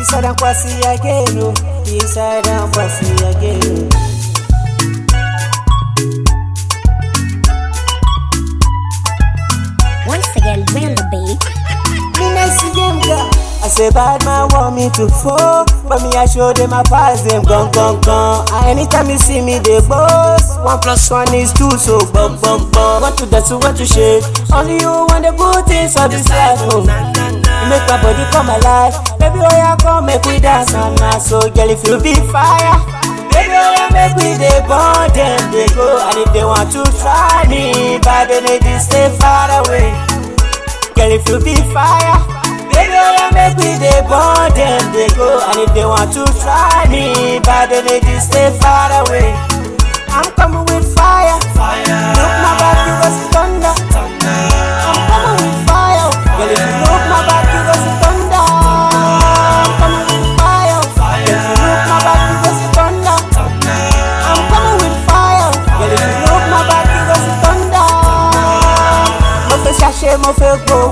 Inside and quasi again, oh. Inside and quasi again. Once again, bring the beat. I say bad man want me to fall, but me I show them I pass them gun. Anytime you see me they boss, 1 + 1 is 2, so bum. Want to dance, want to shake, only you want the good things of this life. Oh. You make my body come alive, baby oh yeah come make we dance and now. So girl if you be fire, baby oh yeah make we they burn them they go. And if they want to try me, but they need to stay far away. Girl if you be fire, baby, oh, make we they burn them, they go. And if they want to try me, but they need to stay far away. I'm coming with fire. Look my back, you go see thunder. I'm coming with fire. Girl, if you look my back, you go see thunder. I'm coming with fire. Girl, if you look my back, you go see thunder. I'm coming with fire. Girl, if you look my back, you go see thunder. Mo fe sashe, mo fe go.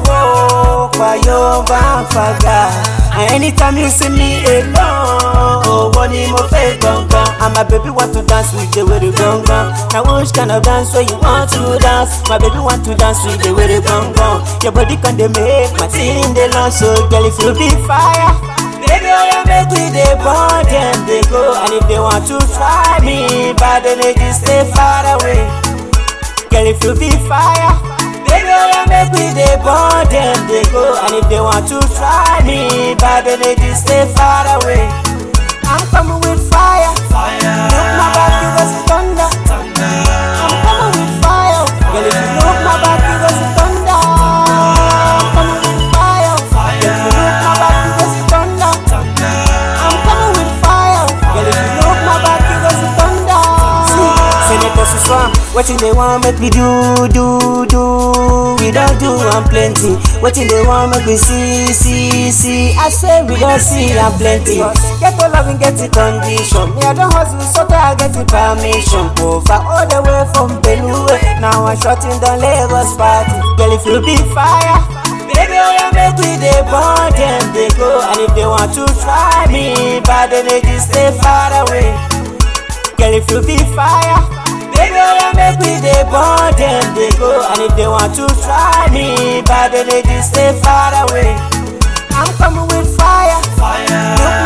And anytime you see me alone, one in my face gone. And my baby want to dance with the way they gone. Now which kind of dance where you want to dance? My baby want to dance with the way they gone. Your body can they make my team they long. So girl if you be fire, baby oh yeah make we they burn them they go. And if they want to try me, but they need to stay far away. Girl if you be fire, baby oh yeah make we they burn them they go. And if they want to try me, but they need to stay far away. I'm coming with fire. Look my back, you go see thunder. I'm coming with fire. Girl if you look my back, you go see thunder. I'm coming with fire. Girl if you look my back, you go see thunder. I'm coming with fire. Girl if you look my back, you go see thunder. Senator Suswan, wetin they want make we do. We don't do am plenty. Wetin they want make we see. I swear we don't see am plenty. Get the love and get the condition. Me I don't hustle so that I get the permission. Over all the way from Benue. Now I'm shutting down Lagos party. Girl if you be fire, baby oh yeah make we they burn them they go. And if they want to try me, but they need to stay far away. Girl if you be fire, baby oh yeah make we they burn them they go. And if they want to try me, but they need to stay far away. I'm coming with fire. Look